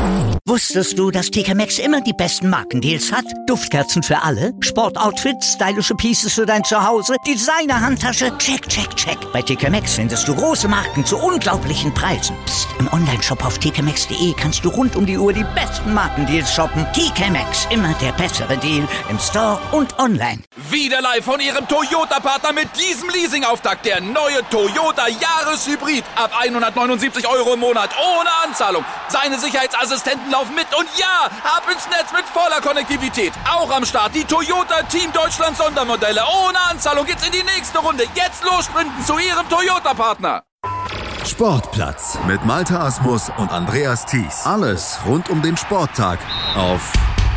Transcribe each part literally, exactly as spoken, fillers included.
Wusstest du, dass T K Maxx immer die besten Markendeals hat? Duftkerzen für alle, Sportoutfits, stylische Pieces für dein Zuhause, Designer-Handtasche, check, check, check. Bei T K Maxx findest du große Marken zu unglaublichen Preisen. Psst. Im Onlineshop auf t k maxx punkt d e kannst du rund um die Uhr die besten Markendeals shoppen. T K Maxx, immer der bessere Deal im Store und online. Wieder live von Ihrem Toyota-Partner mit diesem Leasing-Auftakt. Der neue Toyota Jahreshybrid. Ab hundertneunundsiebzig Euro im Monat. Ohne Anzahlung. Seine Sicherheitsassistenten laufen mit. Und ja, ab ins Netz mit voller Konnektivität. Auch am Start die Toyota Team Deutschland Sondermodelle. Ohne Anzahlung geht's in die nächste Runde. Jetzt los sprinten zu Ihrem Toyota-Partner. Sportplatz mit Malte Asmus und Andreas Thies. Alles rund um den Sporttag auf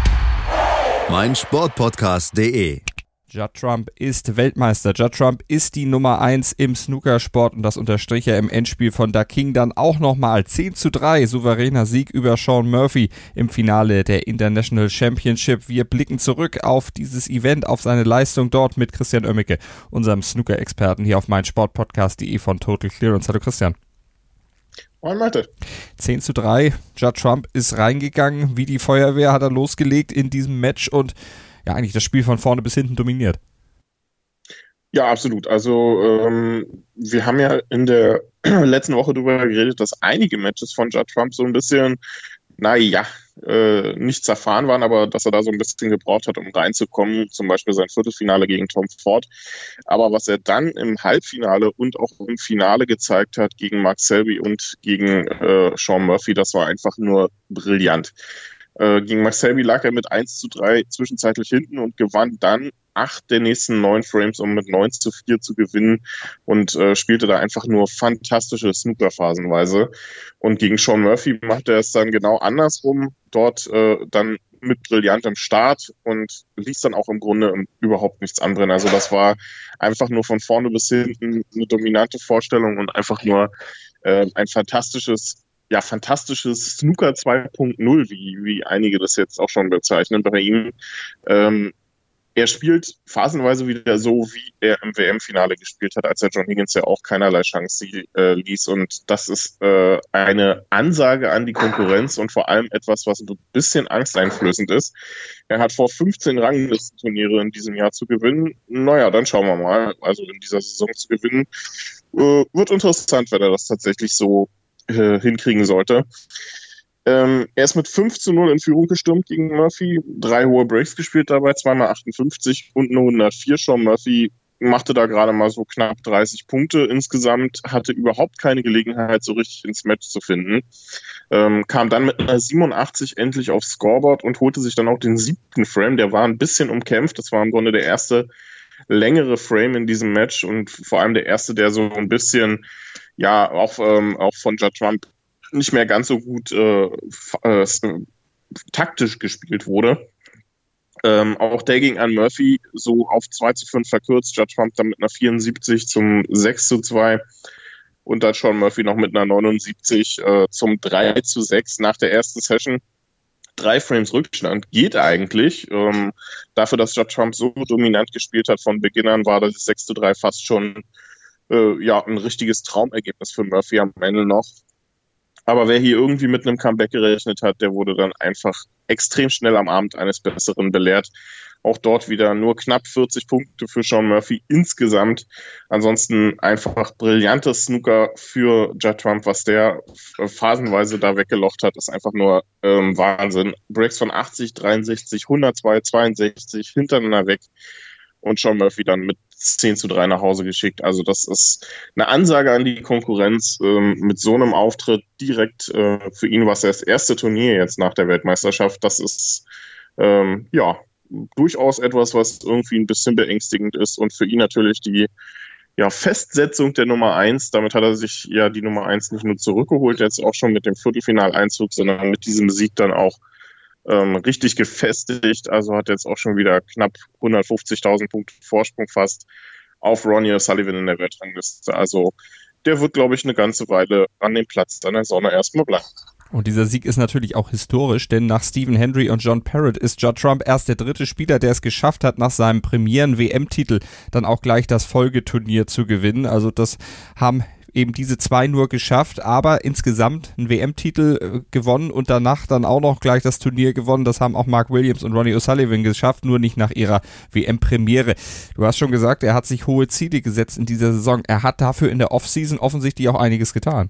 meinsportpodcast punkt de. Judd Trump ist Weltmeister. Judd Trump ist die Nummer eins im Snookersport und das unterstrich er im Endspiel von Da King dann auch nochmal. zehn zu drei, souveräner Sieg über Sean Murphy im Finale der International Championship. Wir blicken zurück auf dieses Event, auf seine Leistung dort mit Christian Oemmeke, unserem Snooker-Experten hier auf meinsportpodcast punkt de von Total Clearance. Hallo Christian. Moin Malte. zehn zu drei, Judd Trump ist reingegangen, wie die Feuerwehr hat er losgelegt in diesem Match und ja, eigentlich das Spiel von vorne bis hinten dominiert. Ja, absolut. Also ähm, wir haben ja in der letzten Woche darüber geredet, dass einige Matches von Judd Trump so ein bisschen, naja, äh, nicht zerfahren waren, aber dass er da so ein bisschen gebraucht hat, um reinzukommen, zum Beispiel sein Viertelfinale gegen Tom Ford. Aber was er dann im Halbfinale und auch im Finale gezeigt hat gegen Mark Selby und gegen äh, Sean Murphy, das war einfach nur brillant. Äh, gegen Mark Selby lag er mit eins zu drei zwischenzeitlich hinten und gewann dann acht der nächsten neun Frames, um mit neun zu vier zu gewinnen und äh, spielte da einfach nur fantastische Snooker phasenweise. Und gegen Sean Murphy machte er es dann genau andersrum, dort äh, dann mit brillantem Start und ließ dann auch im Grunde überhaupt nichts anbrennen. Also das war einfach nur von vorne bis hinten eine dominante Vorstellung und einfach nur äh, ein fantastisches Ja, fantastisches Snooker zwei Punkt null, wie, wie einige das jetzt auch schon bezeichnen bei ihm. Ähm, er spielt phasenweise wieder so, wie er im W M-Finale gespielt hat, als er John Higgins ja auch keinerlei Chance äh, ließ. Und das ist äh, eine Ansage an die Konkurrenz und vor allem etwas, was ein bisschen angsteinflößend ist. Er hat vor, fünfzehn Ranglistenturniere in diesem Jahr zu gewinnen. Naja, dann schauen wir mal. Also in dieser Saison zu gewinnen, äh, wird interessant, wenn er das tatsächlich so hinkriegen sollte. Ähm, er ist mit fünf zu null in Führung gestürmt gegen Murphy, drei hohe Breaks gespielt dabei, zweimal achtundfünfzig und eine hundertvier. Sean Murphy machte da gerade mal so knapp dreißig Punkte insgesamt, hatte überhaupt keine Gelegenheit, so richtig ins Match zu finden. Ähm, kam dann mit einer siebenundachtzig endlich aufs Scoreboard und holte sich dann auch den siebten Frame. Der war ein bisschen umkämpft, das war im Grunde der erste längere Frame in diesem Match und vor allem der erste, der so ein bisschen ja, auch, ähm, auch von Judd Trump nicht mehr ganz so gut äh, äh, taktisch gespielt wurde. Ähm, auch der ging an Murphy so auf zwei zu fünf verkürzt. Judd Trump dann mit einer vierundsiebzig zum sechs zu zwei und dann Sean Murphy noch mit einer neunundsiebzig äh, zum drei zu sechs nach der ersten Session. Drei Frames Rückstand geht eigentlich. Ähm, dafür, dass Judd Trump so dominant gespielt hat von Beginn an, war das sechs zu drei fast schon Äh, ja, ein richtiges Traumergebnis für Murphy am Ende noch. Aber wer hier irgendwie mit einem Comeback gerechnet hat, der wurde dann einfach extrem schnell am Abend eines Besseren belehrt. Auch dort wieder nur knapp vierzig Punkte für Sean Murphy insgesamt. Ansonsten einfach brillantes Snooker für Judd Trump, was der phasenweise da weggelocht hat, ist einfach nur ähm, Wahnsinn. Breaks von achtzig, dreiundsechzig, hundertzwei, zweiundsechzig hintereinander weg. Und Sean Murphy dann mit zehn zu drei nach Hause geschickt. Also das ist eine Ansage an die Konkurrenz. Ähm, mit so einem Auftritt direkt äh, für ihn war es das erste Turnier jetzt nach der Weltmeisterschaft. Das ist ähm, ja durchaus etwas, was irgendwie ein bisschen beängstigend ist und für ihn natürlich die ja, Festsetzung der Nummer eins. Damit hat er sich ja die Nummer eins nicht nur zurückgeholt, jetzt auch schon mit dem Viertelfinaleinzug, sondern mit diesem Sieg dann auch Ähm, richtig gefestigt, also hat jetzt auch schon wieder knapp hundertfünfzigtausend Punkte Vorsprung fast auf Ronnie O'Sullivan in der Weltrangliste. Also der wird, glaube ich, eine ganze Weile an dem Platz an der Sonne erstmal bleiben. Und dieser Sieg ist natürlich auch historisch, denn nach Stephen Hendry und John Parrott ist Judd Trump erst der dritte Spieler, der es geschafft hat, nach seinem Premieren-W M-Titel dann auch gleich das Folgeturnier zu gewinnen. Also das haben eben diese zwei nur geschafft, aber insgesamt einen W M-Titel äh, gewonnen und danach dann auch noch gleich das Turnier gewonnen. Das haben auch Mark Williams und Ronnie O'Sullivan geschafft, nur nicht nach ihrer W M-Premiere. Du hast schon gesagt, er hat sich hohe Ziele gesetzt in dieser Saison. Er hat dafür in der Offseason offensichtlich auch einiges getan.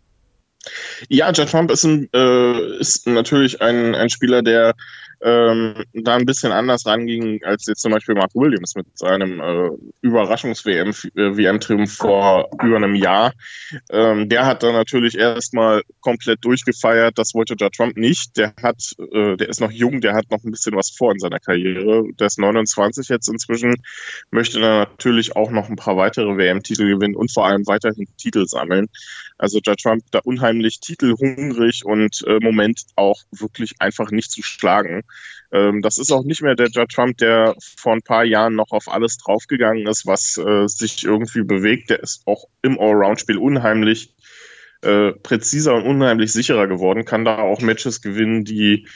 Ja, Judd Trump ist, ein, äh, ist natürlich ein, ein Spieler, der ähm, da ein bisschen anders ranging als jetzt zum Beispiel Mark Williams mit seinem äh, Überraschungs-W M-Triumph vor über einem Jahr. Ähm, der hat da natürlich erstmal komplett durchgefeiert. Das wollte Judd Trump nicht. Der hat, äh, der ist noch jung, der hat noch ein bisschen was vor in seiner Karriere. Der ist neunundzwanzig jetzt inzwischen, möchte dann natürlich auch noch ein paar weitere W M-Titel gewinnen und vor allem weiterhin Titel sammeln. Also Judd Trump da unheimlich titelhungrig und im äh, Moment auch wirklich einfach nicht zu schlagen. Ähm, das ist auch nicht mehr der Judd Trump, der vor ein paar Jahren noch auf alles draufgegangen ist, was äh, sich irgendwie bewegt. Der ist auch im Allround-Spiel unheimlich äh, präziser und unheimlich sicherer geworden, kann da auch Matches gewinnen, die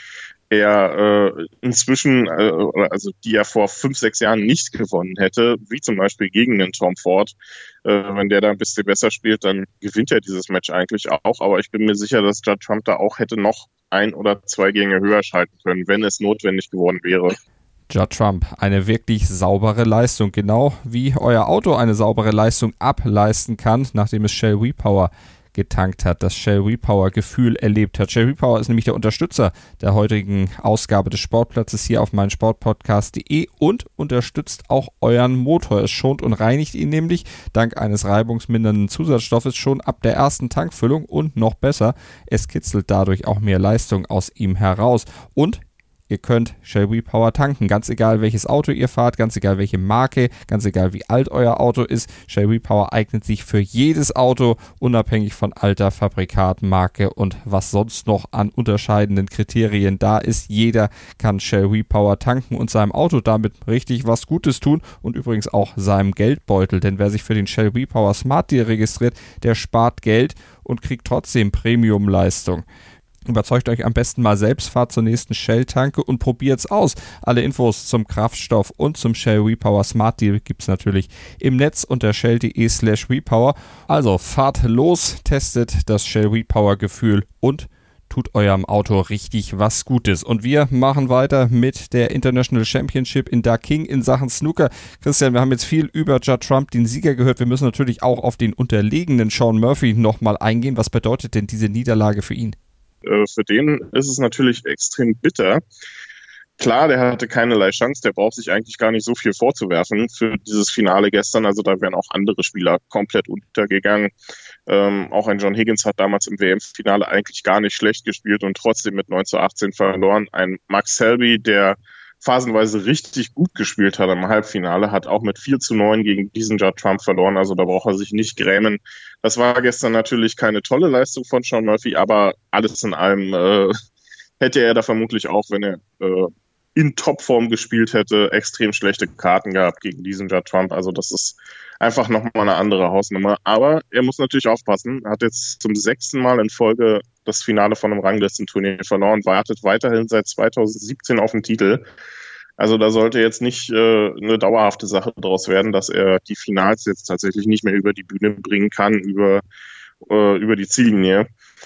er äh, inzwischen, äh, also die er vor fünf, sechs Jahren nicht gewonnen hätte, wie zum Beispiel gegen den Tom Ford. Äh, wenn der da ein bisschen besser spielt, dann gewinnt er dieses Match eigentlich auch. Aber ich bin mir sicher, dass Judd Trump da auch hätte noch ein oder zwei Gänge höher schalten können, wenn es notwendig geworden wäre. Judd Trump, eine wirklich saubere Leistung, genau wie euer Auto eine saubere Leistung ableisten kann, nachdem es Shell V-Power getankt hat, das Shell V-Power-Gefühl erlebt hat. Shell V-Power ist nämlich der Unterstützer der heutigen Ausgabe des Sportplatzes hier auf meinsportpodcast punkt de und unterstützt auch euren Motor. Es schont und reinigt ihn nämlich dank eines reibungsmindernden Zusatzstoffes schon ab der ersten Tankfüllung und noch besser, es kitzelt dadurch auch mehr Leistung aus ihm heraus. Und ihr könnt Shell V-Power tanken, ganz egal welches Auto ihr fahrt, ganz egal welche Marke, ganz egal wie alt euer Auto ist. Shell V-Power eignet sich für jedes Auto, unabhängig von Alter, Fabrikat, Marke und was sonst noch an unterscheidenden Kriterien da ist. Jeder kann Shell V-Power tanken und seinem Auto damit richtig was Gutes tun und übrigens auch seinem Geldbeutel, denn wer sich für den Shell V-Power Smart Deal registriert, der spart Geld und kriegt trotzdem Premium-Leistung. Überzeugt euch am besten mal selbst, fahrt zur nächsten Shell-Tanke und probiert's aus. Alle Infos zum Kraftstoff und zum Shell V-Power Smart Deal gibt's natürlich im Netz unter shell.de slash V-Power. Also fahrt los, testet das Shell V-Power-Gefühl und tut eurem Auto richtig was Gutes. Und wir machen weiter mit der International Championship in Darking in Sachen Snooker. Christian, wir haben jetzt viel über Judd Trump, den Sieger, gehört. Wir müssen natürlich auch auf den unterlegenen Shaun Murphy nochmal eingehen. Was bedeutet denn diese Niederlage für ihn? Für den ist es natürlich extrem bitter. Klar, der hatte keinerlei Chance, der braucht sich eigentlich gar nicht so viel vorzuwerfen für dieses Finale gestern. Also da wären auch andere Spieler komplett untergegangen. Ähm, auch ein John Higgins hat damals im W M-Finale eigentlich gar nicht schlecht gespielt und trotzdem mit neun zu achtzehn verloren. Ein Max Selby, der phasenweise richtig gut gespielt hat im Halbfinale, hat auch mit vier zu neun gegen diesen Judd Trump verloren, also da braucht er sich nicht grämen. Das war gestern natürlich keine tolle Leistung von Shaun Murphy, aber alles in allem äh, hätte er da vermutlich auch, wenn er äh, in Topform gespielt hätte, extrem schlechte Karten gehabt gegen diesen Judd Trump, also das ist einfach nochmal eine andere Hausnummer, aber er muss natürlich aufpassen, er hat jetzt zum sechsten Mal in Folge das Finale von einem Ranglistenturnier verloren, wartet weiterhin seit zweitausendsiebzehn auf den Titel. Also da sollte jetzt nicht äh, eine dauerhafte Sache draus werden, dass er die Finals jetzt tatsächlich nicht mehr über die Bühne bringen kann, über, äh, über die Ziellinie.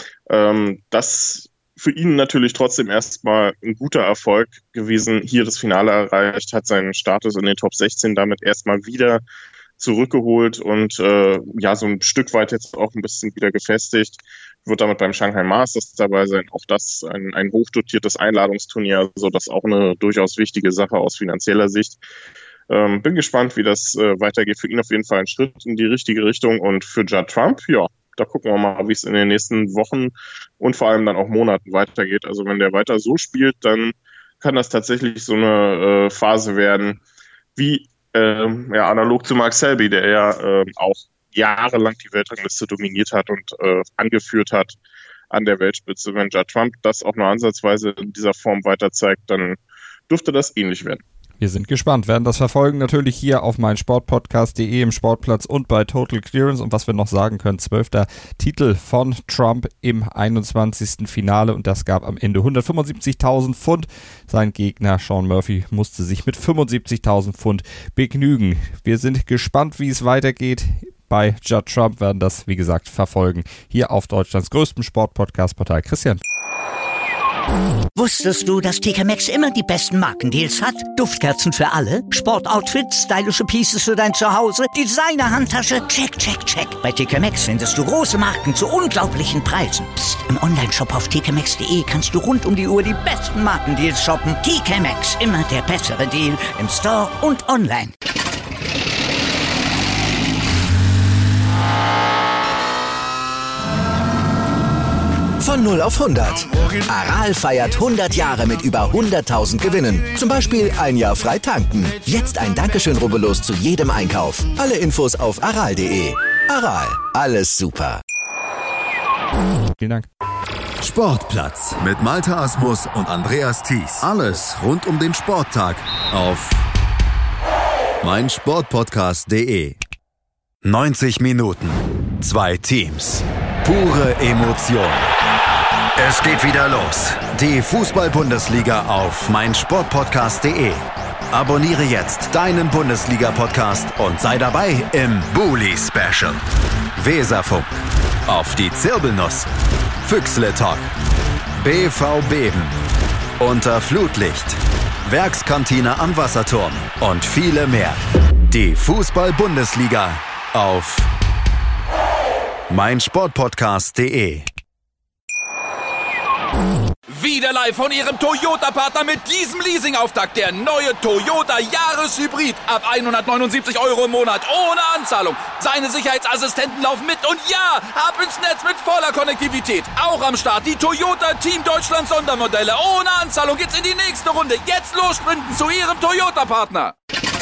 Ähm, das für ihn natürlich trotzdem erstmal ein guter Erfolg gewesen, hier das Finale erreicht, hat seinen Status in den Top sechzehn damit erstmal wieder zurückgeholt und äh, ja, so ein Stück weit jetzt auch ein bisschen wieder gefestigt. Wird damit beim Shanghai Masters dabei sein. Auch das ein, ein hochdotiertes Einladungsturnier, also das auch eine durchaus wichtige Sache aus finanzieller Sicht. Ähm, bin gespannt, wie das äh, weitergeht. Für ihn auf jeden Fall ein Schritt in die richtige Richtung und für Judd Trump, ja, da gucken wir mal, wie es in den nächsten Wochen und vor allem dann auch Monaten weitergeht. Also wenn der weiter so spielt, dann kann das tatsächlich so eine äh, Phase werden, wie Ähm, ja, analog zu Mark Selby, der ja äh, auch jahrelang die Weltrangliste dominiert hat und äh, angeführt hat an der Weltspitze. Wenn Judd Trump das auch nur ansatzweise in dieser Form weiter zeigt, dann dürfte das ähnlich werden. Wir sind gespannt, werden das verfolgen, natürlich hier auf meinsportpodcast punkt de im Sportplatz und bei Total Clearance. Und was wir noch sagen können, zwölfter Titel von Trump im einundzwanzigsten Finale und das gab am Ende hundertfünfundsiebzigtausend Pfund. Sein Gegner Shaun Murphy musste sich mit fünfundsiebzigtausend Pfund begnügen. Wir sind gespannt, wie es weitergeht bei Judd Trump, werden das, wie gesagt, verfolgen. Hier auf Deutschlands größtem Sport-Podcast-Portal. Christian. Wusstest du, dass T K Maxx immer die besten Markendeals hat? Duftkerzen für alle, Sportoutfits, stylische Pieces für dein Zuhause, Designer-Handtasche, check, check, check. Bei T K Maxx findest du große Marken zu unglaublichen Preisen. Psst. Im Onlineshop auf t k maxx punkt d e kannst du rund um die Uhr die besten Markendeals shoppen. T K Maxx, immer der bessere Deal im Store und online. Von null auf hundert. Aral feiert hundert Jahre mit über hunderttausend Gewinnen. Zum Beispiel ein Jahr frei tanken. Jetzt ein Dankeschön, rubbellos zu jedem Einkauf. Alle Infos auf aral punkt de. Aral, alles super. Vielen Dank. Sportplatz mit Malte Asmus und Andreas Thies. Alles rund um den Sporttag auf meinsportpodcast punkt de. neunzig Minuten, zwei Teams, pure Emotion. Es geht wieder los. Die Fußball-Bundesliga auf meinsportpodcast punkt de. Abonniere jetzt deinen Bundesliga-Podcast und sei dabei im Bully-Special. Weserfunk, auf die Zirbelnuss, Füchsle Talk, B V Beben, unter Flutlicht, Werkskantine am Wasserturm und viele mehr. Die Fußball-Bundesliga auf meinsportpodcast punkt de. Wieder live von Ihrem Toyota-Partner mit diesem Leasing-Auftakt. Der neue Toyota Jahreshybrid. Ab hundertneunundsiebzig Euro im Monat. Ohne Anzahlung. Seine Sicherheitsassistenten laufen mit. Und ja, ab ins Netz mit voller Konnektivität. Auch am Start die Toyota Team Deutschland Sondermodelle. Ohne Anzahlung geht's in die nächste Runde. Jetzt los sprinten zu Ihrem Toyota-Partner.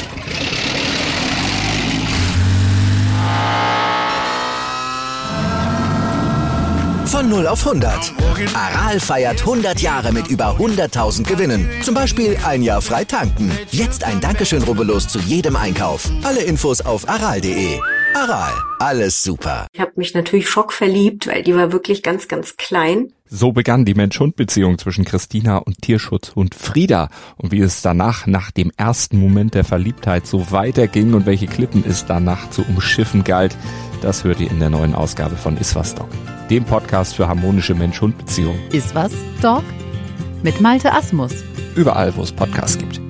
Von null auf hundert. Aral feiert hundert Jahre mit über hunderttausend Gewinnen. Zum Beispiel ein Jahr frei tanken. Jetzt ein Dankeschön, rubbellos zu jedem Einkauf. Alle Infos auf aral punkt de. Aral, alles super. Ich habe mich natürlich schockverliebt, weil die war wirklich ganz, ganz klein. So begann die Mensch-Hund-Beziehung zwischen Christina und Tierschutzhund Frieda. Und wie es danach, nach dem ersten Moment der Verliebtheit, so weiterging und welche Klippen es danach zu umschiffen galt, das hört ihr in der neuen Ausgabe von Iswas Dog, dem Podcast für harmonische Mensch-Hund-Beziehungen. Iswas Dog mit Malte Asmus. Überall, wo es Podcasts gibt.